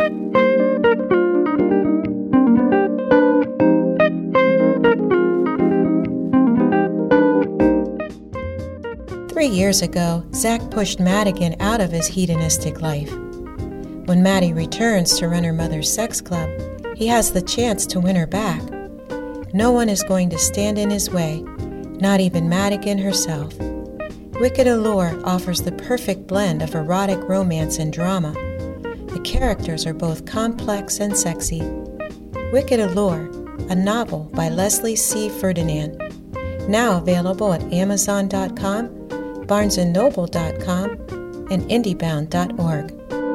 Years ago, Zach pushed Madigan out of his hedonistic life. When Maddie returns to run her mother's sex club, he has the chance to win her back. No one is going to stand in his way, not even Madigan herself. Wicked Allure offers the perfect blend of erotic romance and drama. The characters are both complex and sexy. Wicked Allure, a novel by Leslie C. Ferdinand, now available at Amazon.com, BarnesandNoble.com, and IndieBound.org.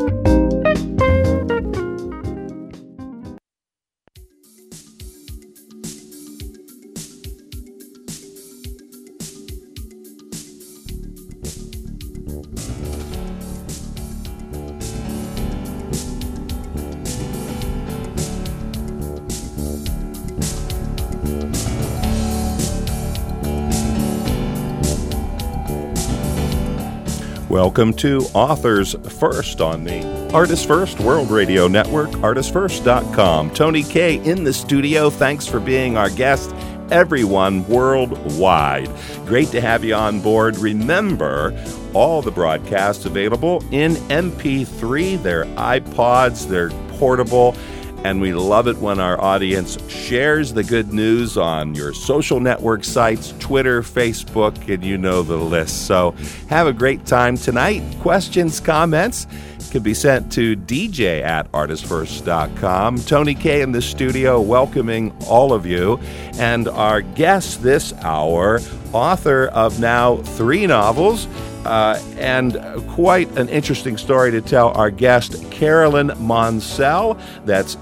Welcome to Authors First on the Artists First World Radio Network, artistsfirst.com. Tony Kay in the studio. Thanks for being our guest, everyone worldwide. Great to have you on board. Remember, all the broadcasts available in MP3. They're iPods, they're portable, and we love it when our audience shares the good news on your social network sites, Twitter, Facebook, and you know the list. So have a great time tonight. Questions, comments can be sent to dj@artistfirst.com. Tony Kay in the studio welcoming all of you. And our guest this hour, author of now 3 novels, and quite an interesting story to tell, our guest, Carolyn Moncel. That's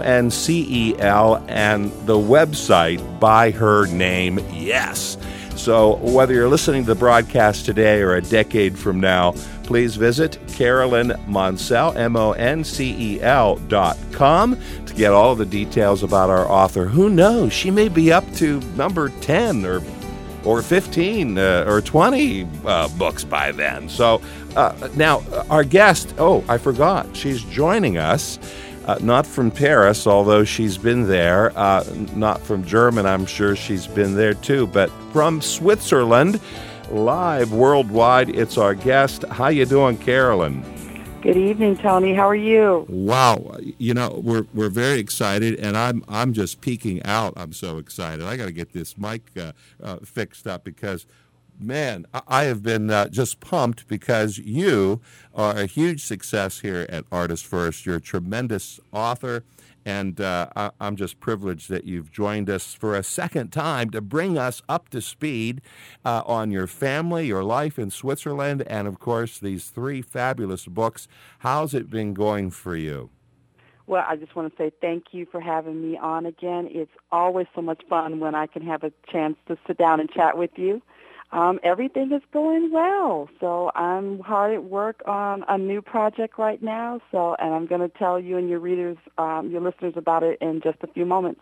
Moncel, and the website by her name, yes. So whether you're listening to the broadcast today or a decade from now, please visit Carolyn Moncel, Moncel.com, to get all the details about our author. Who knows? She may be up to number 10 or 15 or 20 books by then. So now our guest, I forgot, she's joining us, not from Paris, although she's been there, not from Germany, I'm sure she's been there too, but from Switzerland, live worldwide. It's our guest. How you doing, Carolyn? Good evening, Tony. How are you? Wow, we're very excited, and I'm just peeking out. I'm so excited. I got to get this mic fixed up because, man, I have been just pumped because you are a huge success here at Artists First. You're a tremendous author, and I'm just privileged that you've joined us for a second time to bring us up to speed on your family, your life in Switzerland, and, of course, these 3 fabulous books. How's it been going for you? Well, I just want to say thank you for having me on again. It's always so much fun when I can have a chance to sit down and chat with you. Everything is going well, so I'm hard at work on a new project right now. And I'm going to tell you and your readers, your listeners, about it in just a few moments.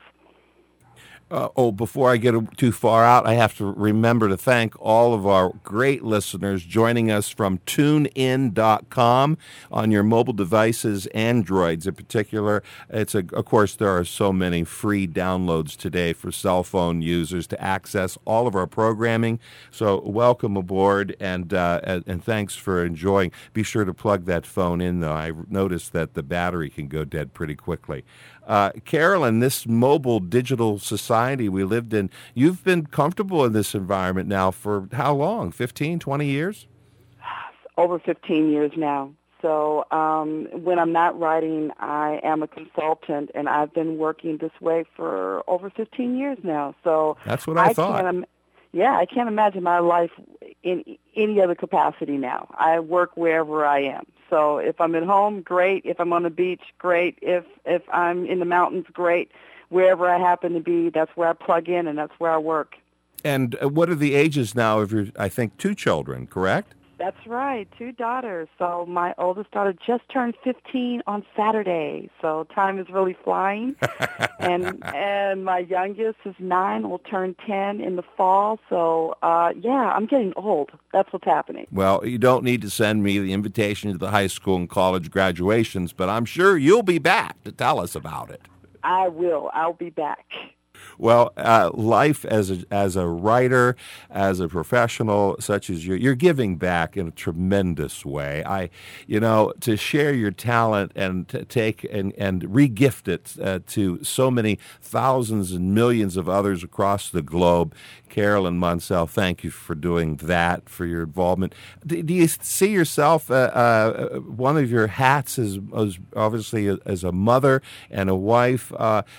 Before I get too far out, I have to remember to thank all of our great listeners joining us from TuneIn.com on your mobile devices, Androids in particular. Of course, there are so many free downloads today for cell phone users to access all of our programming. So welcome aboard, and thanks for enjoying. Be sure to plug that phone in, though. I noticed that the battery can go dead pretty quickly. Carolyn, this mobile digital society we lived in, you've been comfortable in this environment now for how long? 15, 20 years? Over 15 years now. So when I'm not writing, I am a consultant, and I've been working this way for over 15 years now. So that's what I thought. I can't imagine my life in any other capacity now. I work wherever I am. So if I'm at home, great. If I'm on the beach, great. If I'm in the mountains, great. Wherever I happen to be, that's where I plug in, and that's where I work. And what are the ages now of your, I think, 2 children, correct? That's right, 2 daughters. So my oldest daughter just turned 15 on Saturday, so time is really flying. and my youngest is 9, will turn 10 in the fall. So yeah, I'm getting old. That's what's happening. Well, you don't need to send me the invitation to the high school and college graduations, but I'm sure you'll be back to tell us about it. I will. I'll be back. Well, life as a writer, as a professional such as you're giving back in a tremendous way. To share your talent and to take and re-gift it to so many thousands and millions of others across the globe. Carolyn Monsell, thank you for doing that, for your involvement. Do you see yourself, one of your hats is obviously as a mother and a wife,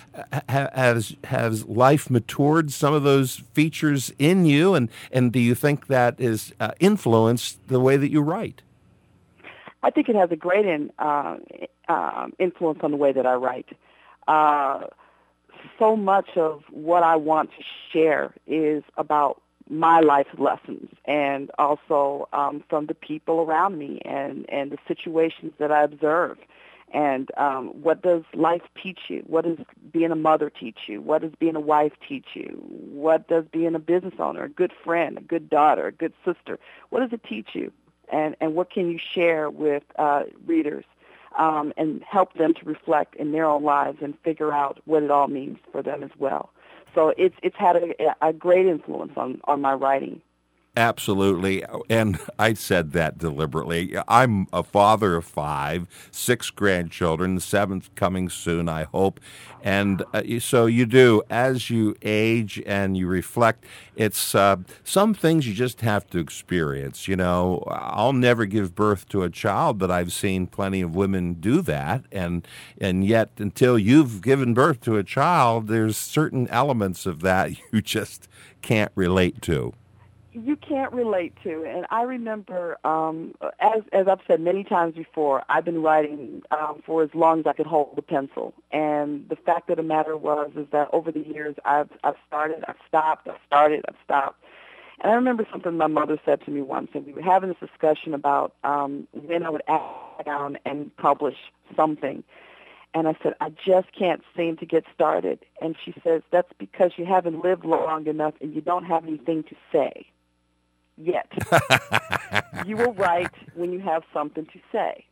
has life matured some of those features in you, and do you think that is influenced the way that you write? I think it has a great influence on the way that I write. So much of what I want to share is about my life lessons, and also from the people around me and the situations that I observe. And what does life teach you? What does being a mother teach you? What does being a wife teach you? What does being a business owner, a good friend, a good daughter, a good sister, what does it teach you? And what can you share with readers and help them to reflect in their own lives and figure out what it all means for them as well? So it's had a great influence on my writing. Absolutely, and I said that deliberately. I'm a father of 5, 6 grandchildren, the 7th coming soon, I hope. And so you do, as you age and you reflect, it's some things you just have to experience. I'll never give birth to a child, but I've seen plenty of women do that. And yet, until you've given birth to a child, there's certain elements of that you just can't relate to. You can't relate to. And I remember, as I've said many times before, I've been writing for as long as I could hold a pencil. And the fact of the matter is that over the years, I've started, I've stopped, I've started, I've stopped. And I remember something my mother said to me once, and we were having this discussion about when I would sit down and publish something. And I said, I just can't seem to get started. And she says, that's because you haven't lived long enough and you don't have anything to say yet. You will write when you have something to say.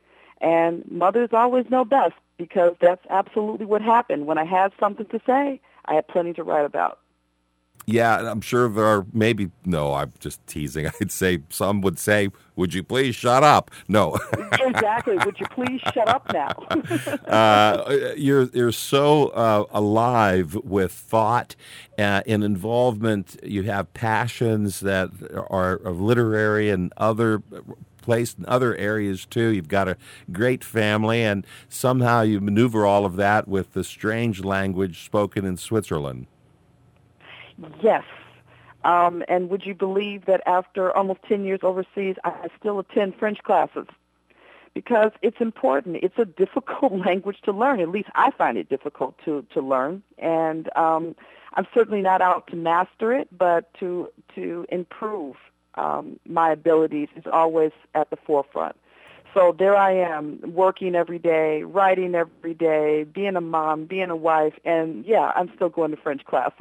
And mothers always know best, because that's absolutely what happened. When I had something to say, I had plenty to write about. Yeah, I'm sure there are no, I'm just teasing. I'd say some would say, would you please shut up? No. Exactly. Would you please shut up now? You're so alive with thought and involvement. You have passions that are literary and other placed in other areas too. You've got a great family, and somehow you maneuver all of that with the strange language spoken in Switzerland. Yes. And would you believe that after almost 10 years overseas, I still attend French classes? Because it's important. It's a difficult language to learn. At least I find it difficult to learn. And I'm certainly not out to master it, but to improve my abilities is always at the forefront. So there I am, working every day, writing every day, being a mom, being a wife, and yeah, I'm still going to French classes.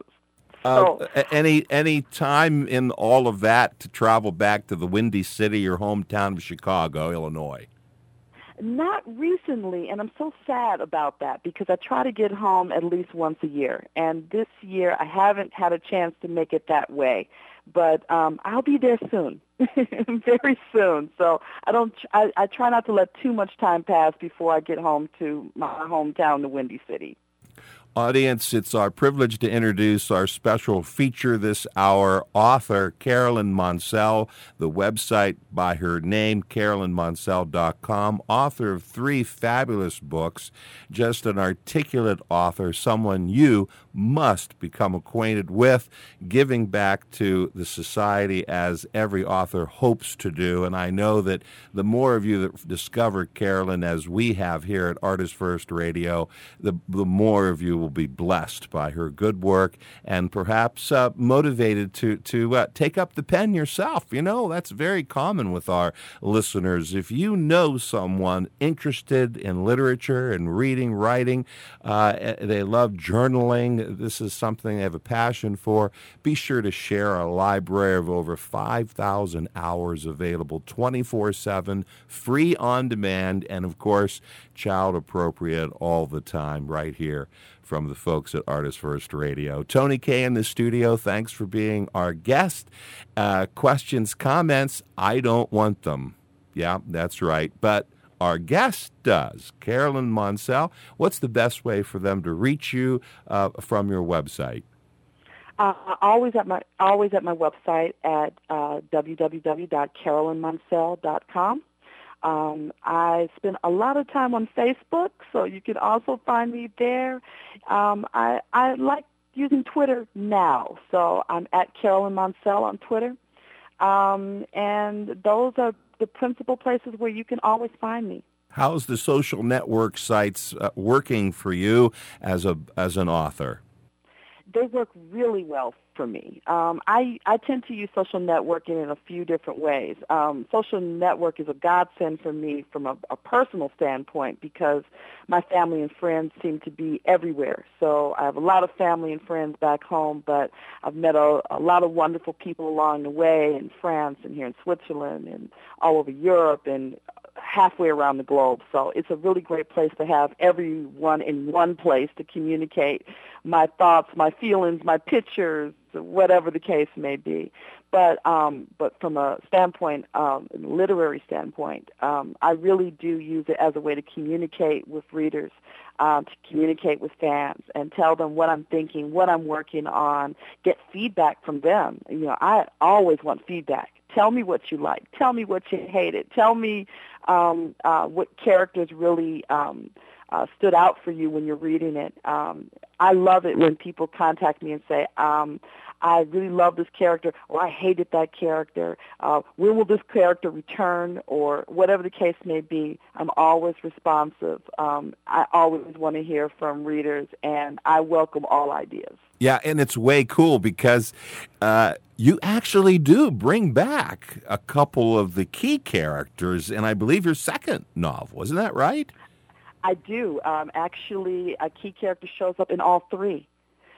Any time in all of that to travel back to the Windy City, your hometown of Chicago, Illinois? Not recently, and I'm so sad about that, because I try to get home at least once a year. And this year I haven't had a chance to make it that way. But I'll be there soon, very soon. So I try not to let too much time pass before I get home to my hometown, the Windy City. Audience, it's our privilege to introduce our special feature this hour, author Carolyn Monsell, the website by her name, carolynmonsell.com, author of 3 fabulous books, just an articulate author, someone you must become acquainted with, giving back to the society as every author hopes to do. And I know that the more of you that discover Carolyn, as we have here at Artist First Radio, the more of you will will be blessed by her good work and perhaps motivated to take up the pen yourself. You know, that's very common with our listeners. If you know someone interested in literature and reading, writing, they love journaling, this is something they have a passion for, be sure to share a library of over 5,000 hours available 24/7, free on demand, and of course, child appropriate all the time right here from the folks at Artist First Radio. Tony Kaye in the studio, thanks for being our guest. Questions, comments, I don't want them. Yeah, that's right. But our guest does. Carolyn Monsell, what's the best way for them to reach you from your website? Always at my website at www.carolynmonsell.com. I spend a lot of time on Facebook, so you can also find me there. I like using Twitter now, so I'm at Carolyn Monsell on Twitter. And those are the principal places where you can always find me. How's the social network sites working for you as an author? They work really well for me. I tend to use social networking in a few different ways. Social network is a godsend for me from a personal standpoint because my family and friends seem to be everywhere. So I have a lot of family and friends back home, but I've met a lot of wonderful people along the way in France and here in Switzerland and all over Europe and halfway around the globe. So it's a really great place to have everyone in one place to communicate my thoughts, my feelings, my pictures, whatever the case may be. But from a standpoint, literary standpoint, I really do use it as a way to communicate with readers, to communicate with fans, and tell them what I'm thinking, what I'm working on, get feedback from them. You know, I always want feedback. Tell me what you like. Tell me what you hated. Tell me what characters really stood out for you when you're reading it. I love it when people contact me and say, I really love this character, or I hated that character. When will this character return, or whatever the case may be. I'm always responsive. I always want to hear from readers, and I welcome all ideas. Yeah, and it's way cool because you actually do bring back a couple of the key characters, and I believe your second novel, isn't that right? I do. Actually, a key character shows up in all three.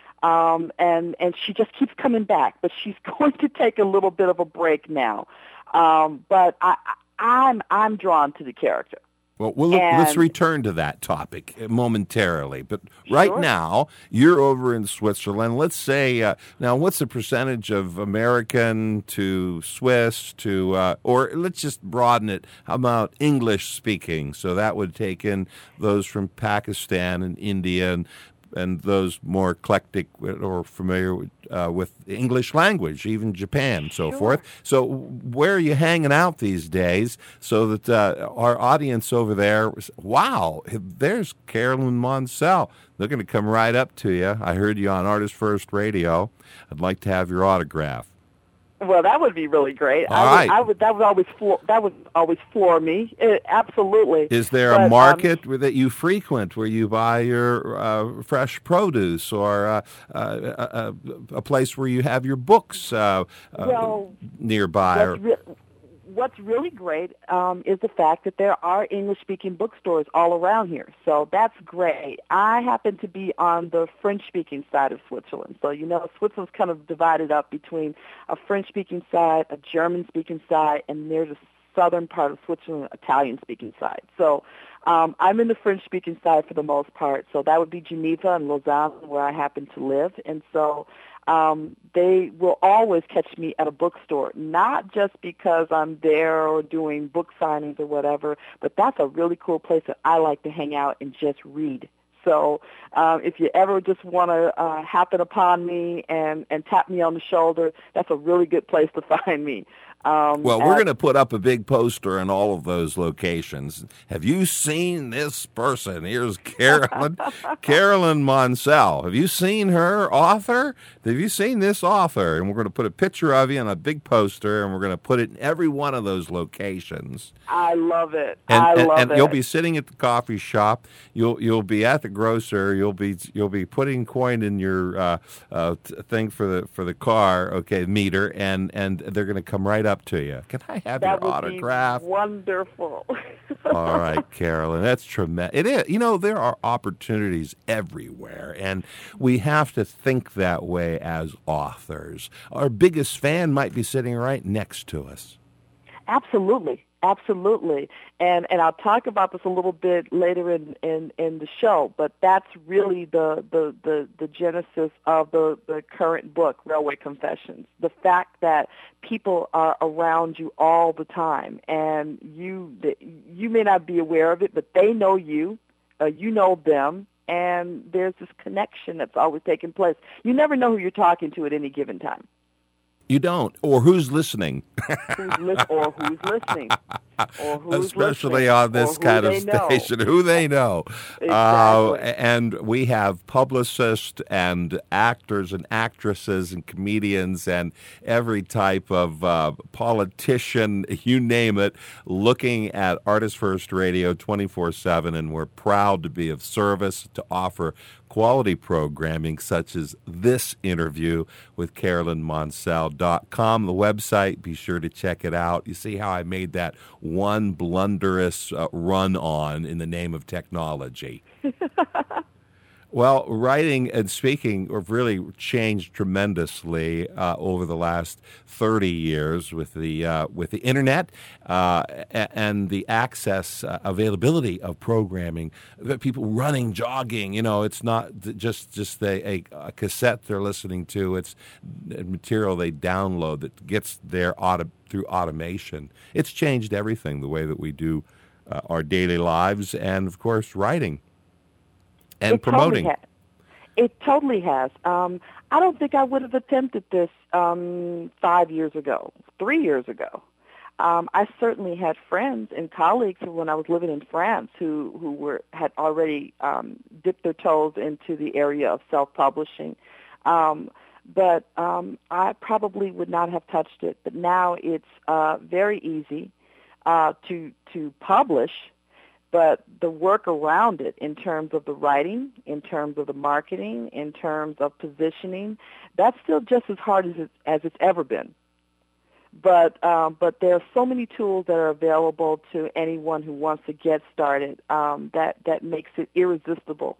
And she just keeps coming back, but she's going to take a little bit of a break now. But I'm drawn to the character. Well, let's return to that topic momentarily. But right now, you're over in Switzerland. Let's say, now, what's the percentage of American to Swiss to, or let's just broaden it. How about English speaking? So that would take in those from Pakistan and India and those more eclectic or familiar with the English language, even Japan and so forth. So where are you hanging out these days so that our audience over there, wow, there's Carolyn Monsell. They're going to come right up to you. I heard you on Artist First Radio. I'd like to have your autograph. Well, that would be really great. All right. That would always floor me. Absolutely. Is there a market that you frequent where you buy your fresh produce, or a place where you have your books nearby? What's really great is the fact that there are English-speaking bookstores all around here. So that's great. I happen to be on the French-speaking side of Switzerland. So, you know, Switzerland's kind of divided up between a French-speaking side, a German-speaking side, and there's a southern part of Switzerland, Italian-speaking side. So I'm in the French-speaking side for the most part. So that would be Geneva and Lausanne, where I happen to live. And so they will always catch me at a bookstore, not just because I'm there or doing book signings or whatever, but that's a really cool place that I like to hang out and just read. So if you ever just want to happen upon me and tap me on the shoulder, that's a really good place to find me. Well, we're going to put up a big poster in all of those locations. Have you seen this person? Here's Carolyn Monsell. Have you seen her author? Have you seen this author? And we're going to put a picture of you on a big poster, and we're going to put it in every one of those locations. I love it. And you'll be sitting at the coffee shop. You'll be at the grocer. You'll be putting coin in your thing for the car, meter, and they're going to come right up to you. Can I have your autograph? Be wonderful. All right, Carolyn, that's tremendous. It is. There are opportunities everywhere, and we have to think that way as authors. Our biggest fan might be sitting right next to us. Absolutely. And I'll talk about this a little bit later in the show, but that's really the genesis of the current book, Railway Confessions. The fact that people are around you all the time, and you may not be aware of it, but they know you, you know them, and there's this connection that's always taking place. You never know who you're talking to at any given time. You don't, or who's listening. Especially on this kind of station, who they know. Exactly. And we have publicists and actors and actresses and comedians and every type of politician, you name it, looking at Artist First Radio 24/7, and we're proud to be of service to offer quality programming such as this interview with CarolynMonsell.com. The website, be sure to check it out. You see how I made that one blunderous run on in the name of technology. Well, writing and speaking have really changed tremendously over the last 30 years with the internet and the access availability of programming. People running, jogging. It's not just a cassette they're listening to. It's material they download that gets there through automation. It's changed everything, the way that we do our daily lives, and of course, writing. And promoting. It totally has. I don't think I would have attempted this 5 years ago, 3 years ago. I certainly had friends and colleagues when I was living in France who had already dipped their toes into the area of self-publishing. But I probably would not have touched it. But now it's very easy to publish. But the work around it, in terms of the writing, in terms of the marketing, in terms of positioning, that's still just as hard as it's ever been. But there are so many tools that are available to anyone who wants to get started that makes it irresistible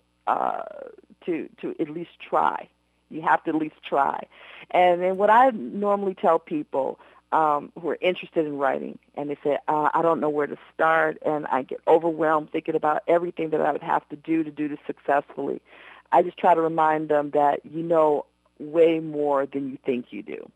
to at least try. You have to at least try. And then what I normally tell people who are interested in writing, and they say, I don't know where to start, and I get overwhelmed thinking about everything that I would have to do this successfully. I just try to remind them that you know way more than you think you do.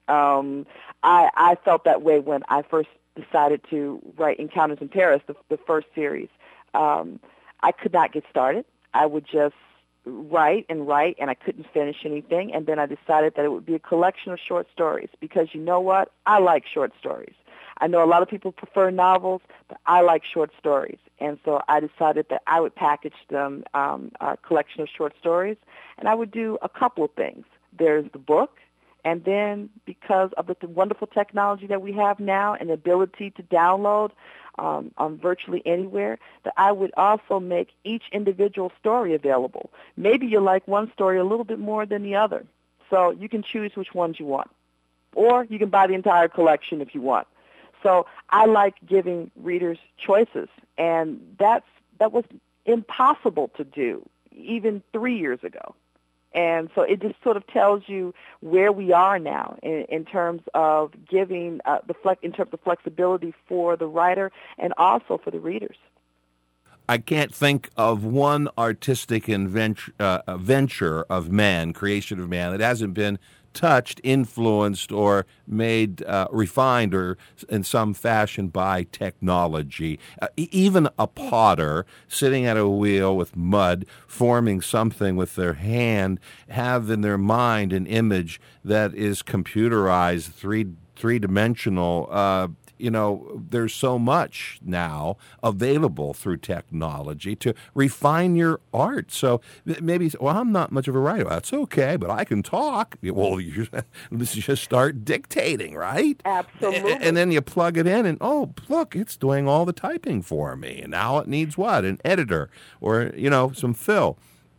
I felt that way when I first decided to write Encounters in Paris, the first series. I could not get started. I would just write, and I couldn't finish anything. And then I decided that it would be a collection of short stories because you know what? I like short stories. I know a lot of people prefer novels, but I like short stories. And so I decided that I would package them, a collection of short stories, and I would do a couple of things. There's the book, and then because of the wonderful technology that we have now and the ability to download on virtually anywhere, that I would also make each individual story available. Maybe you like one story a little bit more than the other, so you can choose which ones you want. Or you can buy the entire collection if you want. So I like giving readers choices, and that was impossible to do even 3 years ago. And so it just sort of tells you where we are now in terms of giving in terms of flexibility for the writer and also for the readers. I can't think of one artistic venture of man, creation of man, that hasn't been touched, influenced, or made refined or in some fashion by technology. Even a potter sitting at a wheel with mud, forming something with their hand, have in their mind an image that is computerized, three-dimensional. There's so much now available through technology to refine your art. So maybe, well, I'm not much of a writer. That's okay, but I can talk. Well, let's just start dictating, right? Absolutely. And then you plug it in, and look, it's doing all the typing for me. And now it needs what? An editor or some fill.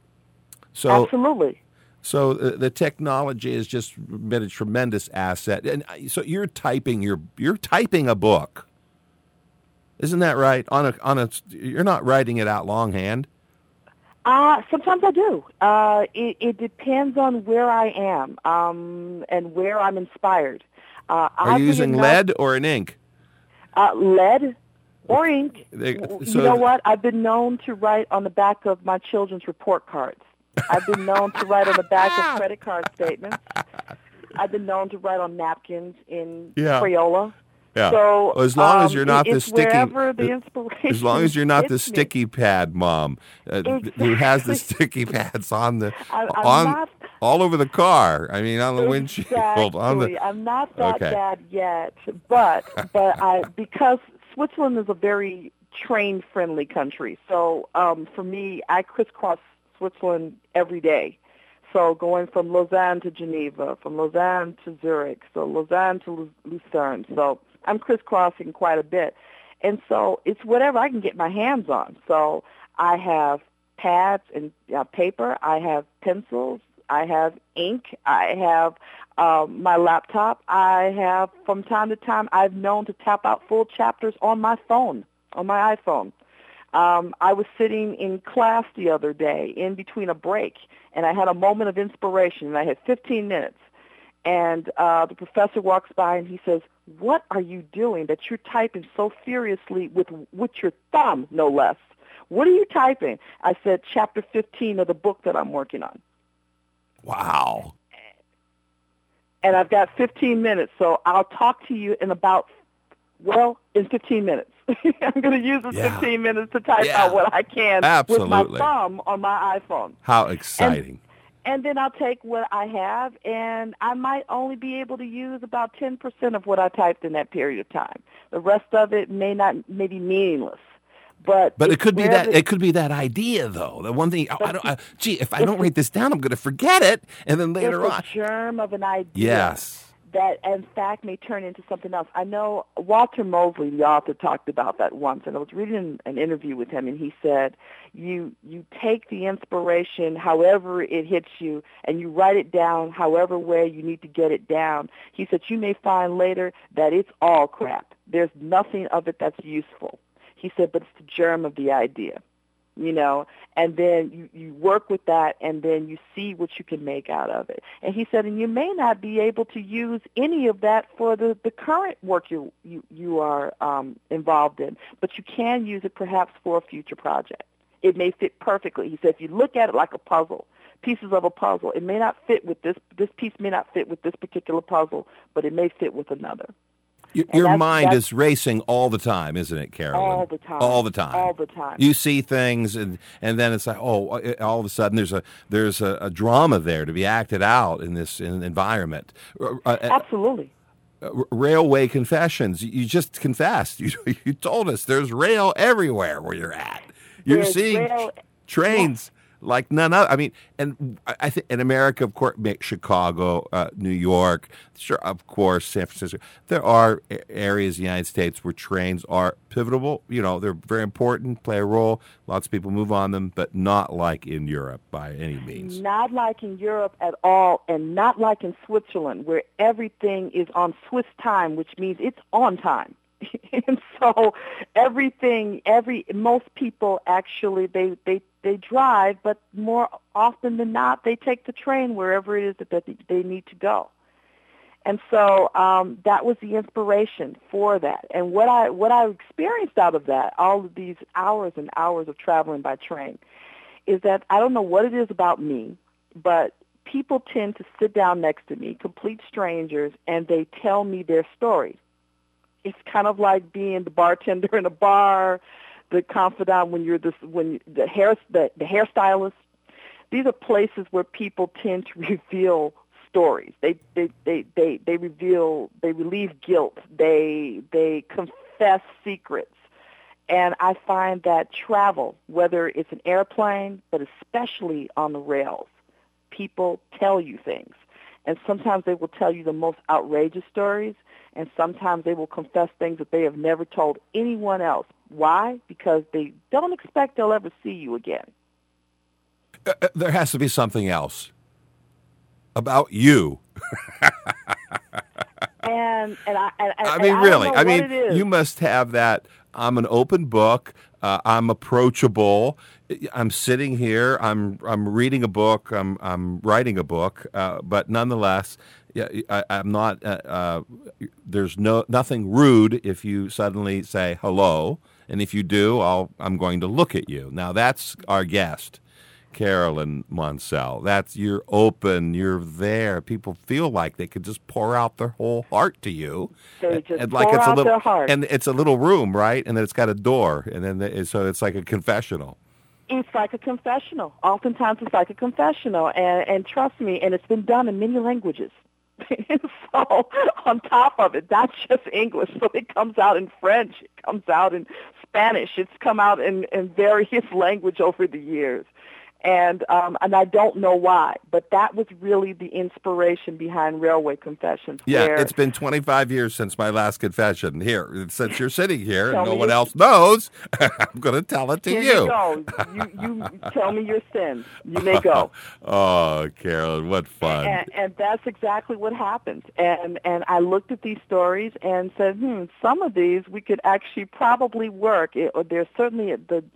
So absolutely. So the technology has just been a tremendous asset. And so you're typing a book. Isn't that right? You're not writing it out longhand. Sometimes I do. It depends on where I am and where I'm inspired. Are you using lead or an ink? Lead or ink. You know what? I've been known to write on the back of my children's report cards. I've been known to write on the back of credit card statements. I've been known to write on napkins in Crayola. Yeah. So as long as you're not the sticky, wherever the inspiration as long as you're not the me. sticky pad mom who has the sticky pads on all over the car. I mean, on the windshield. I'm not that bad yet, but because Switzerland is a very train-friendly country. So for me, I crisscross Switzerland every day. So going from Lausanne to Geneva, from Lausanne to Zurich, so Lausanne to Lucerne. So I'm crisscrossing quite a bit. And so it's whatever I can get my hands on. So I have pads and paper. I have pencils. I have ink. I have my laptop. I have, from time to time, I've known to tap out full chapters on my phone, on my iPhone. I was sitting in class the other day in between a break, and I had a moment of inspiration, and I had 15 minutes. And the professor walks by, and he says, "What are you doing that you're typing so furiously with your thumb, no less? What are you typing?" I said, "Chapter 15 of the book that I'm working on." Wow. And I've got 15 minutes, so I'll talk to you in 15 minutes. I'm going to use the 15 minutes to type out what I can with my thumb on my iPhone. How exciting. And then I'll take what I have, and I might only be able to use about 10% of what I typed in that period of time. The rest of it may be meaningless. But it could be that it could be that idea, though. The one thing, if I don't write this down, I'm going to forget it, and then later on, it's a germ of an idea. Yes. That, in fact, may turn into something else. I know Walter Mosley, the author, talked about that once, and I was reading an interview with him, and he said, you take the inspiration however it hits you, and you write it down however way you need to get it down. He said, you may find later that it's all crap. There's nothing of it that's useful. He said, but it's the germ of the idea. And then you work with that, and then you see what you can make out of it. And he said, and you may not be able to use any of that for the current work you are involved in, but you can use it perhaps for a future project. It may fit perfectly. He said, if you look at it like a puzzle, pieces of a puzzle, it may not fit with this piece may not fit with this particular puzzle, but it may fit with another. Your mind is racing all the time, isn't it, Carolyn? All the time. All the time. All the time. You see things, and then it's like, all of a sudden there's a drama there to be acted out in this environment. Absolutely. Railway confessions. You just confessed. You told us there's rail everywhere where you're at. You're seeing trains. Like none other. I mean, and I think in America, of course, Chicago, New York, sure, of course, San Francisco. There are areas in the United States where trains are pivotal. They're very important, play a role. Lots of people move on them, but not like in Europe by any means. Not like in Europe at all, and not like in Switzerland, where everything is on Swiss time, which means it's on time. And so most people actually, they drive, but more often than not, they take the train wherever it is that they need to go. And so that was the inspiration for that. And what I experienced out of that, all of these hours and hours of traveling by train, is that I don't know what it is about me, but people tend to sit down next to me, complete strangers, and they tell me their story. It's kind of like being the bartender in a bar, the confidant when the hairstylist. These are places where people tend to reveal stories. They relieve guilt. They confess secrets. And I find that travel, whether it's an airplane, but especially on the rails, people tell you things. And sometimes they will tell you the most outrageous stories, and sometimes they will confess things that they have never told anyone else. Why? Because they don't expect they'll ever see you again. There has to be something else about you. I mean, really. I mean, it is. you must have that. I'm an open book. I'm approachable. I'm sitting here. I'm reading a book. I'm writing a book. But nonetheless, I'm not. There's nothing rude if you suddenly say hello, and if you do, I'm going to look at you. Now that's our guest, Carolyn Monsell. You're open, you're there. People feel like they could just pour out their whole heart to you. They just like pour it's out a little, their heart. And it's a little room, right? And then it's got a door, and then so it's like a confessional. It's like a confessional. Oftentimes it's like a confessional. And trust me, and it's been done in many languages. So on top of it, not just English. So it comes out in French. It comes out in Spanish. It's come out in various language over the years. And I don't know why, but that was really the inspiration behind Railway Confessions. Yeah, it's been 25 years since my last confession. Here, since you're sitting here and no one else knows, I'm going to tell it to Here you go. You tell me your sins. You may go. Oh, Carolyn, what fun. And that's exactly what happened. And I looked at these stories and said, some of these we could actually probably work. There's certainly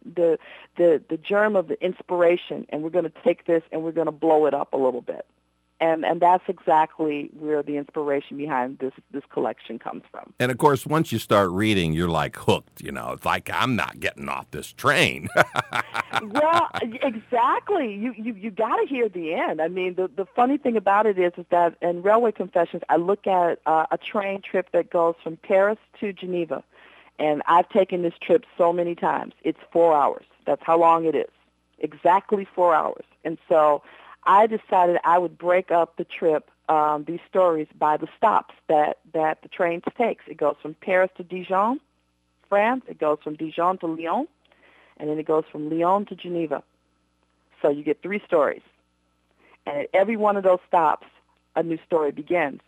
the germ of the inspiration. And we're going to take this and we're going to blow it up a little bit. And that's exactly where the inspiration behind this collection comes from. And, of course, once you start reading, you're like hooked. It's like I'm not getting off this train. Well, exactly. You got to hear the end. I mean, the funny thing about it is that in Railway Confessions, I look at a train trip that goes from Paris to Geneva. And I've taken this trip so many times. It's 4 hours. That's how long it is. Exactly 4 hours. And so I decided I would break up the trip, these stories, by the stops that the train takes. It goes from Paris to Dijon, France. It goes from Dijon to Lyon. And then it goes from Lyon to Geneva. So you get 3 stories. And at every one of those stops, a new story begins.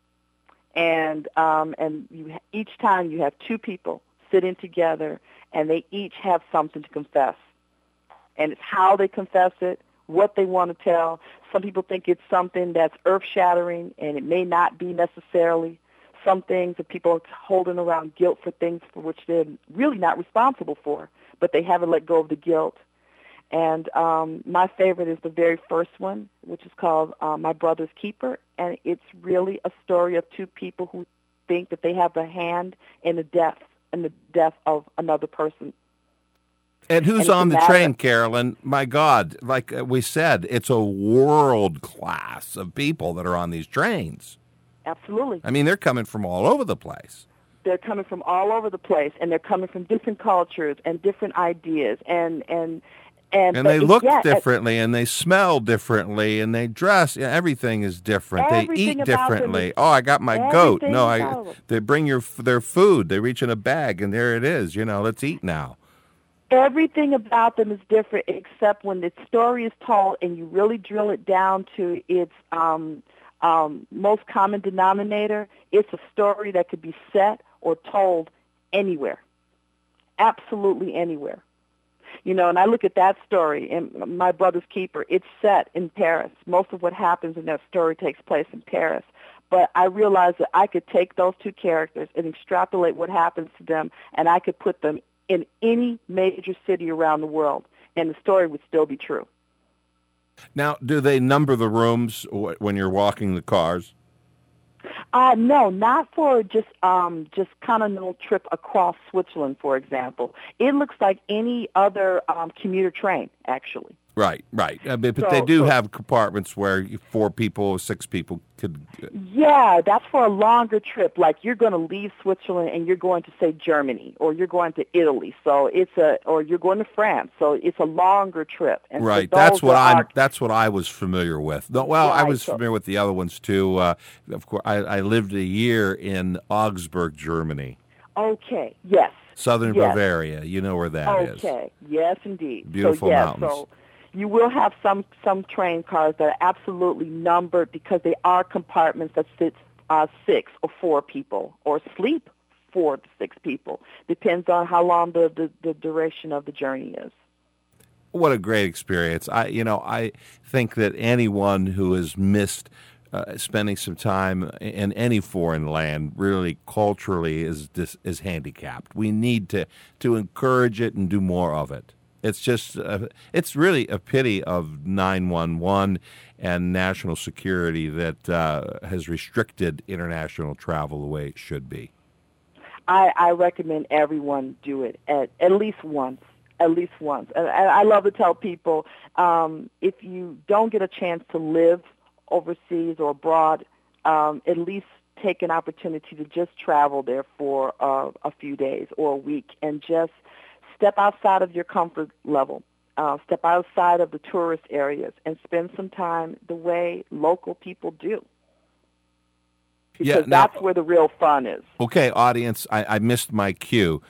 And each time you have 2 people sitting together, and they each have something to confess. And it's how they confess it, what they want to tell. Some people think it's something that's earth-shattering, and it may not be necessarily. Some things that people are holding around guilt for things for which they're really not responsible for, but they haven't let go of the guilt. And my favorite is the very first one, which is called My Brother's Keeper, and it's really a story of 2 people who think that they have a hand in the death of another person. And who's on the train, Carolyn? My God, like we said, it's a world class of people that are on these trains. Absolutely. I mean, they're coming from all over the place. They're coming from all over the place, and they're coming from different cultures and different ideas, and they look differently, and they smell differently, and they dress. Yeah, everything is different. They eat differently. I got my goat. No, they bring their food. They reach in a bag, and there it is. Let's eat now. Everything about them is different, except when the story is told and you really drill it down to its most common denominator. It's a story that could be set or told anywhere, absolutely anywhere. And I look at that story in My Brother's Keeper. It's set in Paris. Most of what happens in that story takes place in Paris. But I realized that I could take those 2 characters and extrapolate what happens to them, and I could put them in any major city around the world, and the story would still be true. Now, do they number the rooms when you're walking the cars? No, not for just continental trip across Switzerland, for example. It looks like any other commuter train, actually. Right. But they do have compartments where 4 people or 6 people could. Yeah, that's for a longer trip. Like you're going to leave Switzerland and you're going to, say, Germany, or you're going to Italy. So or you're going to France. So it's a longer trip. And right. So that's what I was familiar with. No, well, right, I was familiar with the other ones too. Of course, I lived a year in Augsburg, Germany. Okay. Yes. Southern Bavaria. You know where that is. Okay. Yes, indeed. Beautiful mountains. So you will have some train cars that are absolutely numbered because they are compartments that sit 6 or 4 people, or sleep 4 to 6 people. Depends on how long the duration of the journey is. What a great experience! I think that anyone who has missed spending some time in any foreign land, really culturally, is handicapped. We need to encourage it and do more of it. It's just, it's really a pity of 911 and national security that has restricted international travel the way it should be. I recommend everyone do it at least once. At least once. And I love to tell people, if you don't get a chance to live overseas or abroad, at least take an opportunity to just travel there for a few days or a week and just step outside of your comfort level, step outside of the tourist areas and spend some time the way local people do. Because that's where the real fun is. Okay, audience, I missed my cue.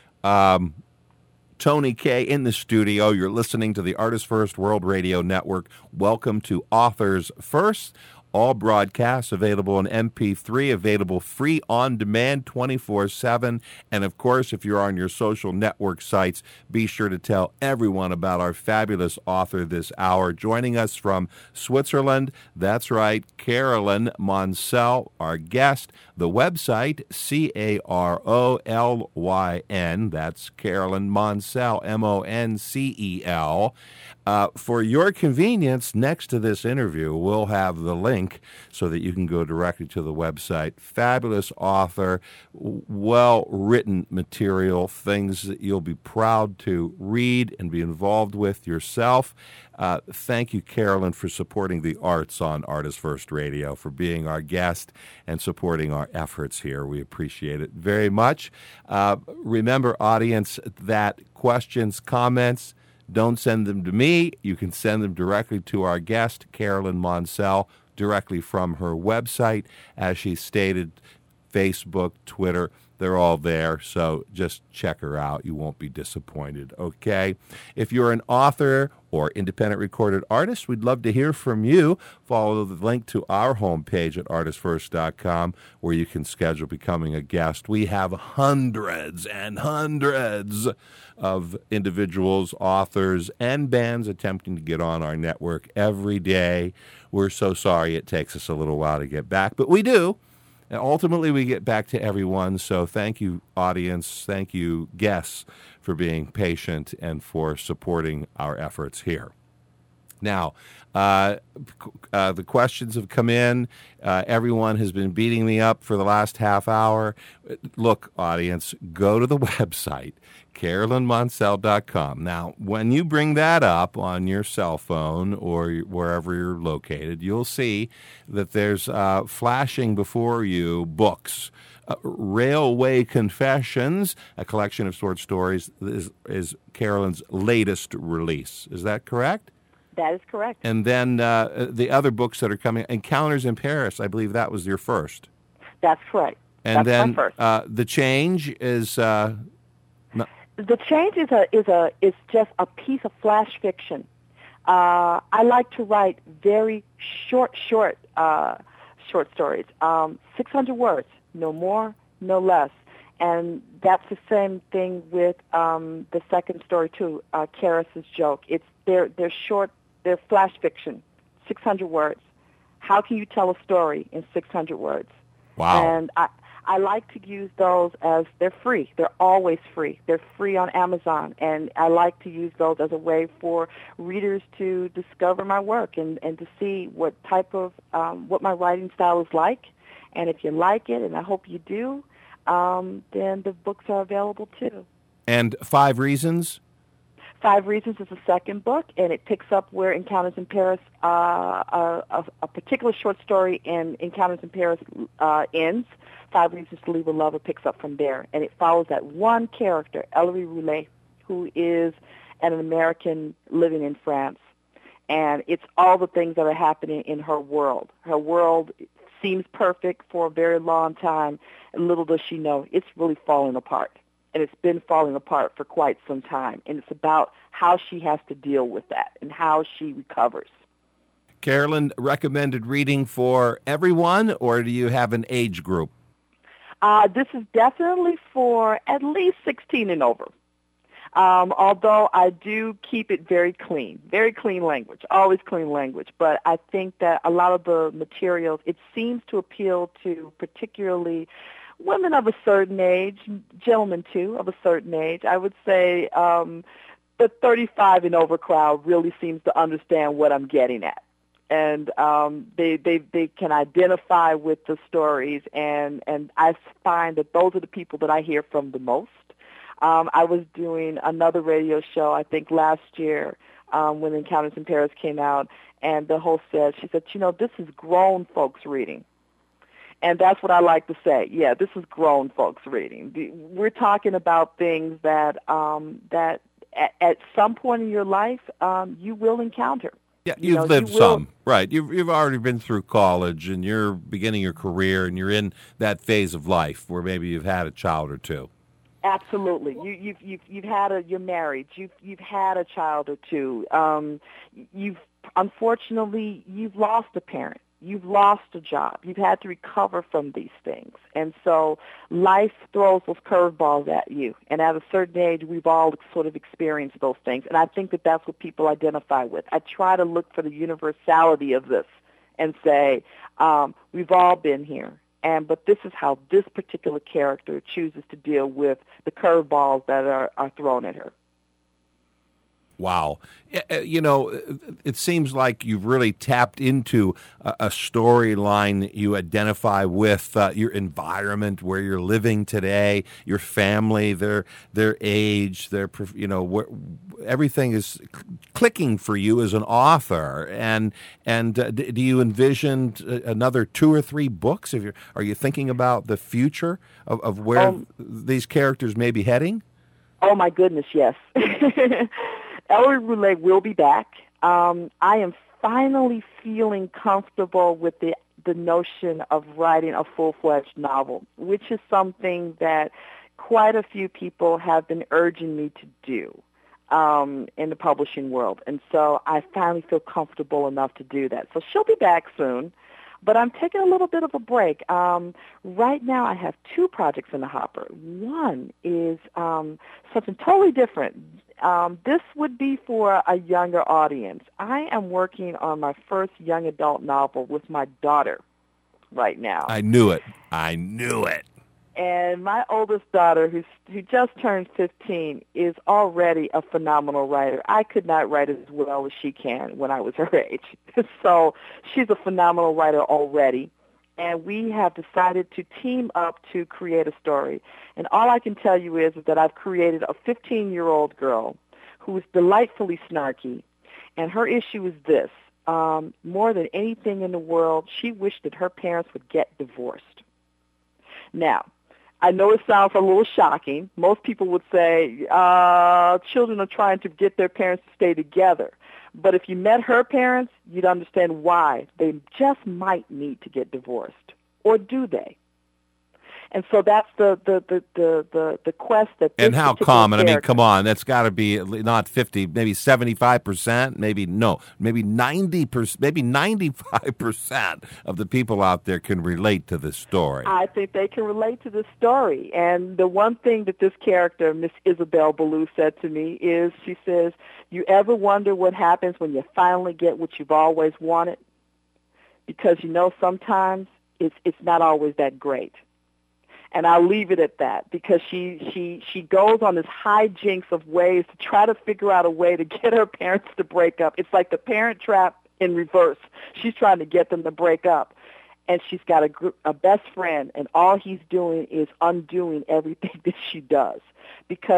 Tony Kaye in the studio. You're listening to the Artists First World Radio Network. Welcome to Authors First. All broadcasts available in MP3, available free on demand 24/7. And of course, if you're on your social network sites, be sure to tell everyone about our fabulous author this hour. Joining us from Switzerland, that's right, Carolyn Moncel, our guest. The website, CAROLYN, that's Carolyn Moncel, MONCEL. For your convenience, next to this interview, we'll have the link so that you can go directly to the website. Fabulous author, well-written material, things that you'll be proud to read and be involved with yourself. Thank you, Carolyn, for supporting the arts on Artists First Radio, for being our guest and supporting our efforts here. We appreciate it very much. Remember, audience, that questions, comments, don't send them to me. You can send them directly to our guest, Carolyn Moncel, directly from her website. As she stated, Facebook, Twitter, they're all there. So just check her out. You won't be disappointed, okay? If you're an author or independent recorded artist, we'd love to hear from you. Follow the link to our homepage at artistfirst.com where you can schedule becoming a guest. We have hundreds and hundreds of individuals, authors, and bands attempting to get on our network every day. We're so sorry it takes us a little while to get back, but we do. And ultimately, we get back to everyone. So thank you, audience. Thank you, guests, for being patient and for supporting our efforts here. Now, the questions have come in. Everyone has been beating me up for the last half hour. Look, audience, go to the website, carolynmoncel.com. Now, when you bring that up on your cell phone or wherever you're located, you'll see that there's flashing before you books. Railway Confessions, a collection of short stories, is Carolyn's latest release. Is that correct? That is correct. And then the other books that are coming, Encounters in Paris, I believe that was your first. That's correct. And that's then my first. The Change is. The Change is just a piece of flash fiction. I like to write very short stories. 600 words, no more, no less. And that's the same thing with the second story too, Karis's Joke. They're short. They're flash fiction, 600 words. How can you tell a story in 600 words? Wow. And I like to use those as they're free. They're always free. They're free on Amazon. And I like to use those as a way for readers to discover my work and to see what type of, what my writing style is like. And if you like it, and I hope you do, then the books are available too. And 5 Reasons? Five Reasons is the second book, and it picks up where Encounters in Paris, a particular short story in Encounters in Paris ends. Five Reasons to Leave a Lover picks up from there, and it follows that one character, Ellery Roulet, who is an American living in France. And it's all the things that are happening in her world. Her world seems perfect for a very long time, and little does she know, it's really falling apart. And it's been falling apart for quite some time. And it's about how she has to deal with that and how she recovers. Carolyn, recommended reading for everyone, or do you have an age group? This is definitely for at least 16 and over. Although I do keep it very clean language, always clean language. But I think that a lot of the materials, it seems to appeal to particularly women of a certain age, gentlemen too of a certain age. I would say the 35 and over crowd really seems to understand what I'm getting at. And they can identify with the stories, and I find that those are the people that I hear from the most. I was doing another radio show, I think last year, when Encounters in Paris came out, and the host said, she said, this is grown folks reading. And that's what I like to say. Yeah, this is grown folks reading. We're talking about things that that at some point in your life you will encounter. Yeah, you've lived some, right? You've already been through college, and you're beginning your career, and you're in that phase of life where maybe you've had a child or two. Absolutely. You've had you're married. You've had a child or two. Unfortunately you've lost a parent. You've lost a job. You've had to recover from these things. And so life throws those curveballs at you. And at a certain age, we've all sort of experienced those things. And I think that that's what people identify with. I try to look for the universality of this and say, we've all been here. But this is how this particular character chooses to deal with the curveballs that are thrown at her. Wow. It seems like you've really tapped into a storyline you identify with, your environment, where you're living today, your family, their age, everything is clicking for you as an author. And do you envision another 2 or 3 books? Are you thinking about the future of where these characters may be heading? Oh, my goodness, yes. Ellery Roulet will be back. I am finally feeling comfortable with the notion of writing a full-fledged novel, which is something that quite a few people have been urging me to do in the publishing world. And so I finally feel comfortable enough to do that. So she'll be back soon, but I'm taking a little bit of a break. Right now I have 2 projects in the hopper. One is something totally different. This would be for a younger audience. I am working on my first young adult novel with my daughter right now. I knew it. And my oldest daughter, who just turned 15, is already a phenomenal writer. I could not write as well as she can when I was her age. So she's a phenomenal writer already. And we have decided to team up to create a story. And all I can tell you is that I've created a 15-year-old girl who is delightfully snarky. And her issue is this. More than anything in the world, she wished that her parents would get divorced. Now, I know it sounds a little shocking. Most people would say children are trying to get their parents to stay together. But if you met her parents, you'd understand why they just might need to get divorced. Or do they? And so that's the quest that this and how common? character, I mean, come on, that's got to be not 50, maybe 75%, maybe 90%, maybe 95% of the people out there can relate to this story. I think they can relate to this story. And the one thing that this character, Miss Isabel Ballou, said to me is, she says, "You ever wonder what happens when you finally get what you've always wanted? Because sometimes it's not always that great." And I'll leave it at that, because she goes on this hijinks of ways to try to figure out a way to get her parents to break up. It's like the Parent Trap in reverse. She's trying to get them to break up. And she's got a best friend, and all he's doing is undoing everything that she does, because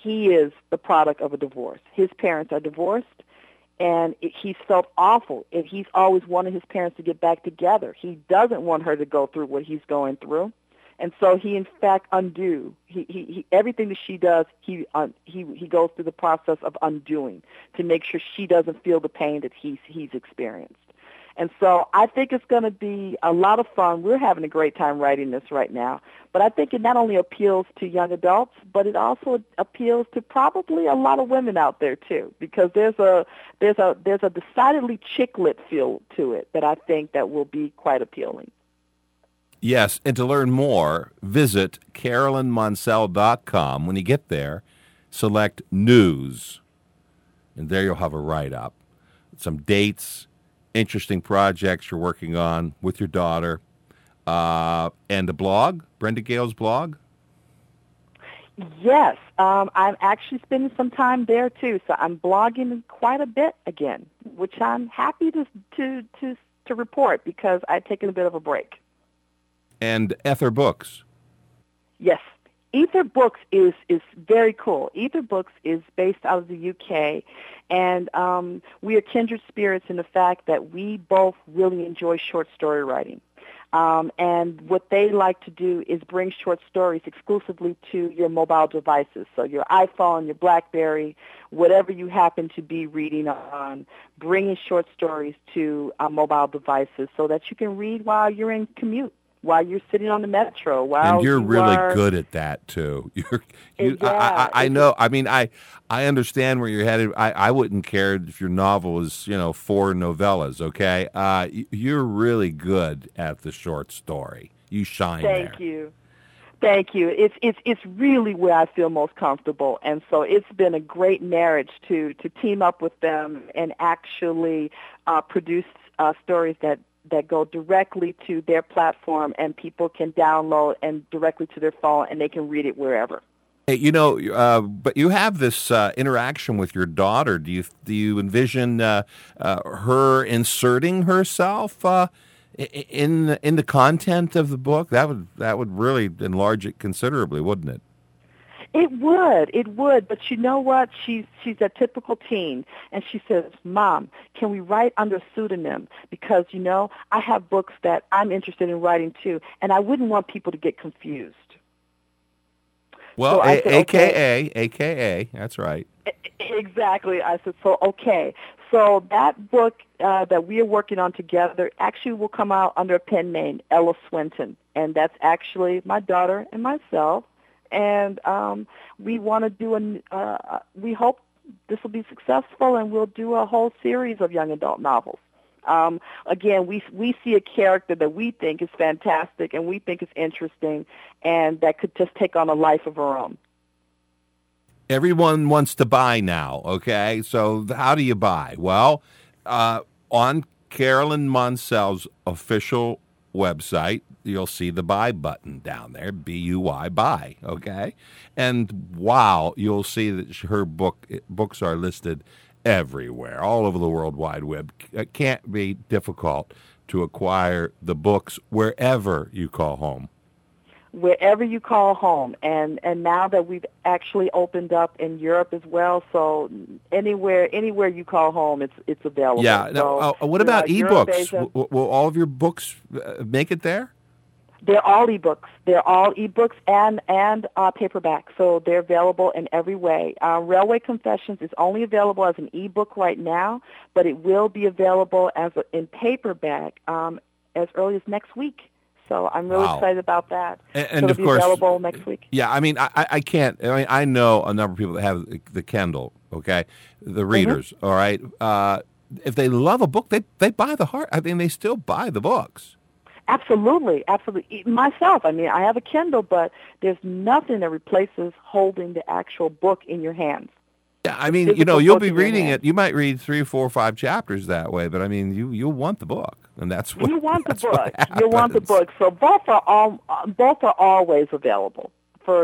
he is the product of a divorce. His parents are divorced, and he's felt awful. And he's always wanted his parents to get back together. He doesn't want her to go through what he's going through. And so he, in fact, he everything that she does, he goes through the process of undoing to make sure she doesn't feel the pain that he's experienced. And so I think it's going to be a lot of fun. We're having a great time writing this right now. But I think it not only appeals to young adults, but it also appeals to probably a lot of women out there too, because there's a decidedly chick lit feel to it that I think that will be quite appealing. Yes, and to learn more, visit CarolynMonsell.com. When you get there, select News, and there you'll have a write-up, some dates, interesting projects you're working on with your daughter, and a blog, Brenda Gale's blog? Yes, I'm actually spending some time there too, so I'm blogging quite a bit again, which I'm happy to report because I've taken a bit of a break. And Ether Books. Yes. Ether Books is very cool. Ether Books is based out of the UK, and we are kindred spirits in the fact that we both really enjoy short story writing. And what they like to do is bring short stories exclusively to your mobile devices. So your iPhone, your BlackBerry, whatever you happen to be reading on, bringing short stories to mobile devices so that you can read while you're in commute, while you're sitting on the metro. And you're really good at that, too. I know. I mean, I understand where you're headed. I wouldn't care if your novel is, 4 novellas, okay? You're really good at the short story. You shine there. Thank you. It's really where I feel most comfortable. And so it's been a great marriage to team up with them and actually produce stories that go directly to their platform and people can download and directly to their phone and they can read it wherever. Hey, but you have this interaction with your daughter. Do you envision her inserting herself in the content of the book? That would really enlarge it considerably, wouldn't it? It would, but you know what? She's a typical teen, and she says, "Mom, can we write under a pseudonym? Because, I have books that I'm interested in writing too, and I wouldn't want people to get confused." Well, so said, AKA, that's right. Exactly. I said, okay. So that book that we are working on together actually will come out under a pen name, Ella Swinton, and that's actually my daughter and myself. And we want to do we hope this will be successful, and we'll do a whole series of young adult novels. Again, we see a character that we think is fantastic and we think is interesting, and that could just take on a life of her own. Everyone wants to buy now, okay? So how do you buy? Well, on Carolyn Monsell's official website, you'll see the buy button down there, B-U-Y, buy, okay? And wow, you'll see that her books are listed everywhere, all over the World Wide Web. It can't be difficult to acquire the books wherever you call home. Wherever you call home, and now that we've actually opened up in Europe as well, so anywhere you call home, it's available. Yeah. Now, what about ebooks? Will all of your books make it there? They're all ebooks. They're all ebooks and paperback, so they're available in every way. Railway Confessions is only available as an ebook right now, but it will be available in paperback as early as next week. So I'm really excited about that. And so of course, it'll be available next week. Yeah, I mean, I can't. I mean, I know a number of people that have the Kindle. Okay, the readers. Mm-hmm. All right. If they love a book, they buy the hard. I mean, they still buy the books. Absolutely. Myself, I mean, I have a Kindle, but there's nothing that replaces holding the actual book in your hands. Yeah, I mean, you'll be reading it. You might read 3, 4, 5 chapters that way, but I mean, you'll want the book, and that's what you want the book. You want the book. So both are always available.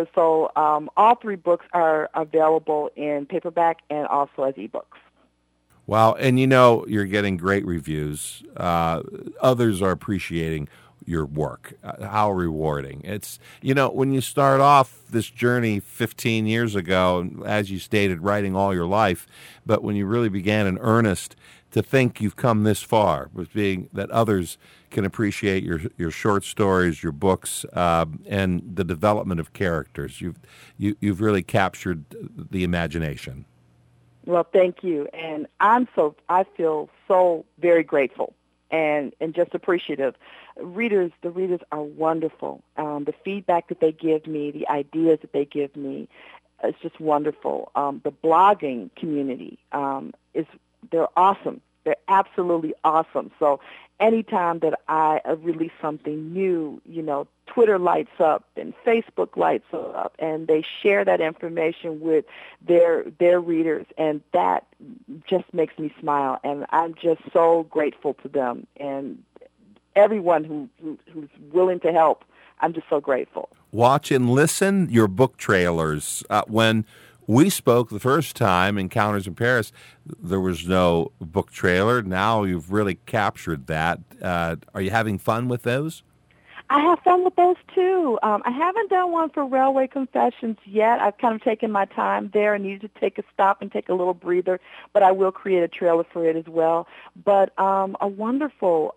All 3 books are available in paperback and also as ebooks. Wow, and you're getting great reviews. Others are appreciating your work. How rewarding. It's, when you start off this journey 15 years ago, as you stated, writing all your life, but when you really began in earnest, to think you've come this far, with being that others can appreciate your short stories, your books, and the development of characters. You've really captured the imagination. Well, thank you, and I feel so very grateful and just appreciative. The readers are wonderful. The feedback that they give me, the ideas that they give me, it's just wonderful. The blogging community they're awesome. They're absolutely awesome. So anytime that I release something new, Twitter lights up and Facebook lights up, and they share that information with their readers, and that just makes me smile. And I'm just so grateful to them and everyone who's willing to help. I'm just so grateful. Watch and listen your book trailers. When we spoke the first time, Encounters in Paris, there was no book trailer. Now you've really captured that. Are you having fun with those? I have fun with those, too. I haven't done one for Railway Confessions yet. I've kind of taken my time there. I needed to take a stop and take a little breather, but I will create a trailer for it as well. But a wonderful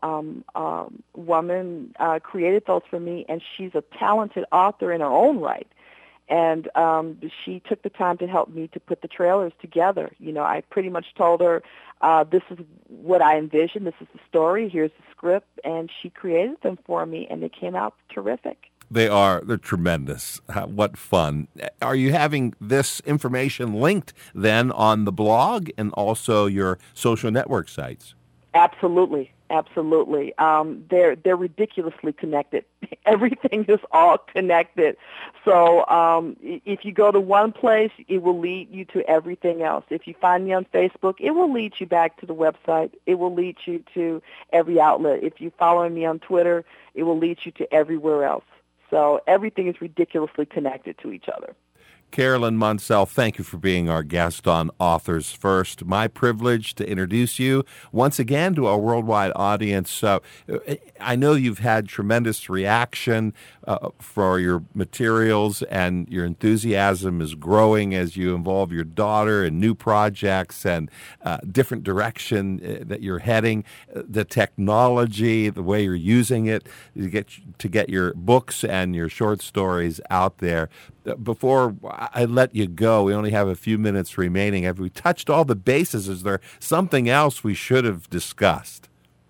woman created those for me, and she's a talented author in her own right. And she took the time to help me to put the trailers together. I pretty much told her, this is what I envisioned. This is the story. Here's the script. And she created them for me, and they came out terrific. They're tremendous. What fun. Are you having this information linked then on the blog and also your social network sites? Absolutely. They're ridiculously connected. Everything is all connected. So if you go to one place, it will lead you to everything else. If you find me on Facebook, it will lead you back to the website. It will lead you to every outlet. If you follow me on Twitter, it will lead you to everywhere else. So everything is ridiculously connected to each other. Carolyn Monsell, thank you for being our guest on Authors First. My privilege to introduce you once again to our worldwide audience. I know you've had tremendous reaction for your materials, and your enthusiasm is growing as you involve your daughter in new projects and different direction that you're heading. The technology, the way you're using it to get your books and your short stories out there. Before I let you go, we only have a few minutes remaining. Have we touched all the bases? Is there something else we should have discussed?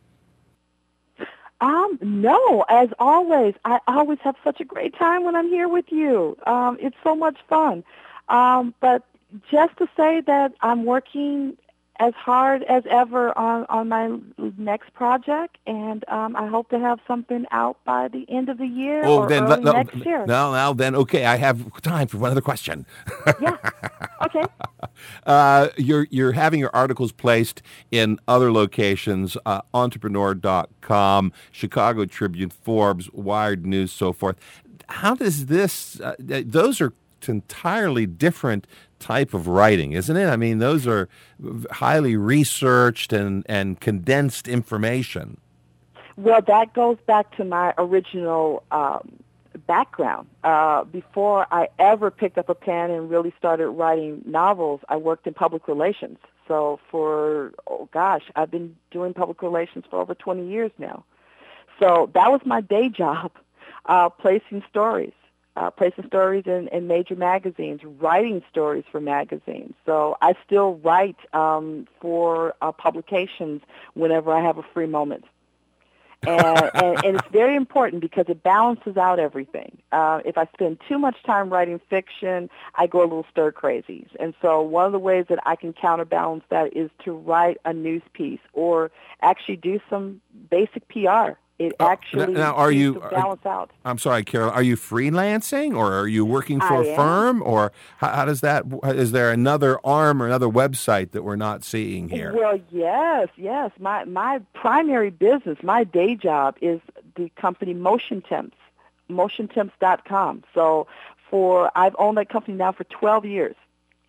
No, as always. I always have such a great time when I'm here with you. It's so much fun. But just to say that I'm working as hard as ever on my next project, and I hope to have something out by the end of the year early next year. Now, okay, I have time for one other question. Yeah, okay. You're having your articles placed in other locations, entrepreneur.com, Chicago Tribune, Forbes, Wired News, so forth. How does this, those are entirely different type of writing, isn't it? I mean, those are highly researched and condensed information. Well, that goes back to my original background. Before I ever picked up a pen and really started writing novels, I worked in public relations. So I've been doing public relations for over 20 years now. So that was my day job, placing stories in major magazines, writing stories for magazines. So I still write for publications whenever I have a free moment. And it's very important because it balances out everything. If I spend too much time writing fiction, I go a little stir-crazy. And so one of the ways that I can counterbalance that is to write a news piece or actually do some basic PR. It actually balance out. I'm sorry, Carol. Are you freelancing, or are you working for a firm, or how does that? Is there another arm or another website that we're not seeing here? Well, yes. My primary business, my day job, is the company Motion Temps, motiontemps.com. So I've owned that company now for 12 years.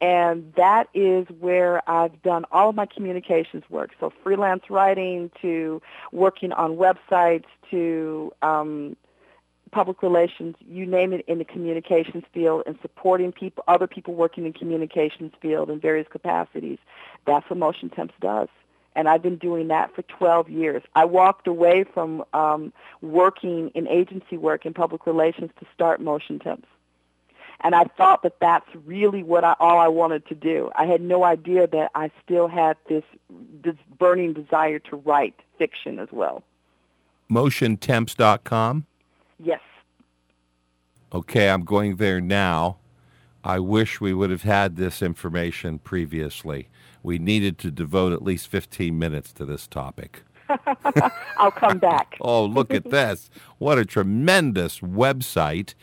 And that is where I've done all of my communications work. So freelance writing to working on websites to public relations, you name it, in the communications field, and supporting people, other people working in communications field in various capacities. That's what Motion Temps does. And I've been doing that for 12 years. I walked away from working in agency work in public relations to start Motion Temps. And I thought that that's really what all I wanted to do. I had no idea that I still had this burning desire to write fiction as well. MotionTemps.com? Yes. Okay, I'm going there now. I wish we would have had this information previously. We needed to devote at least 15 minutes to this topic. I'll come back. Oh, look at this. What a tremendous website.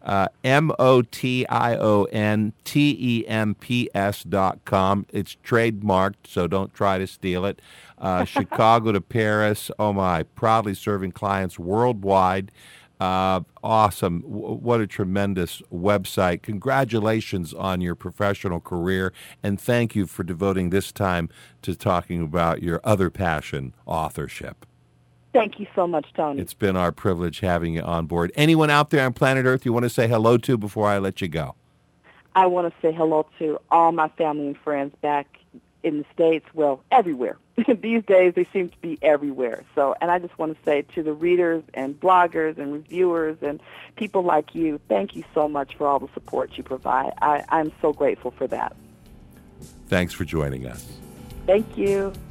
MotionTemps.com. It's trademarked, so don't try to steal it. Chicago to Paris. Oh, my. Proudly serving clients worldwide. Awesome. What a tremendous website. Congratulations on your professional career, and thank you for devoting this time to talking about your other passion, authorship. Thank you so much, Tony. It's been our privilege having you on board. Anyone out there on planet Earth you want to say hello to before I let you go? I want to say hello to all my family and friends back in the States, well, everywhere. These days, they seem to be everywhere. So, and I just want to say to the readers and bloggers and reviewers and people like you, thank you so much for all the support you provide. I'm so grateful for that. Thanks for joining us. Thank you.